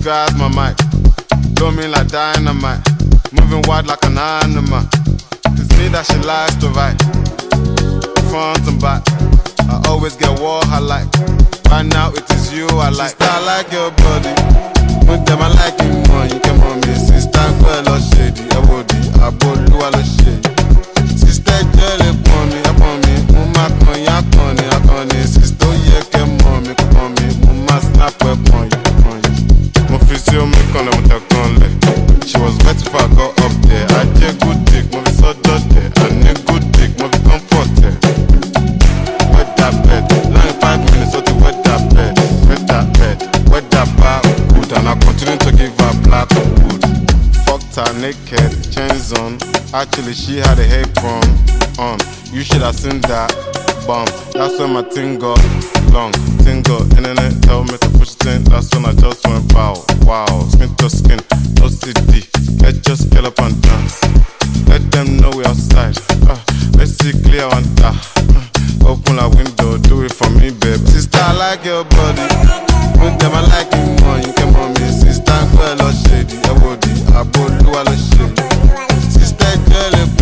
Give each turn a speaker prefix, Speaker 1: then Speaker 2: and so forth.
Speaker 1: grabs my mic, blow me like dynamite, moving wide like an animal. It's me that she likes to write, front and back. I always get what I like. Right now it is you I like. Sister, I like your body. With them I like you more. You come on me, sister, girl, or shady. I body, I body, I love shady. Sister, girl, upon me, mama, con ya con it, I con it. Sister, yeah, come on me, mama, snap upon you. Mon fils, you me con le monta con le. She was wet if I go up there. I take good dick, mon fils, so dot there. I need good dick, mon fils, comfort there. Wet that bed, 95 minutes, so to wet that bed. Wet that bed, wet that bar good. And I continue to give her black wood. Fucked her naked, chains on. Actually, she had a apron on. You should have seen that bump. That's when my thing got long. Thing got internet, tell me to push it in. That's when I just went wow, wow. Skin to skin, no CD. Let's just get up and dance. Let them know we outside. Let's see clear on that. Open a window, do it for me, babe. Sister, I like your body. With them, I like you more. You come on me, sister, girl, or shady. I body, I love shady. Sister, girl,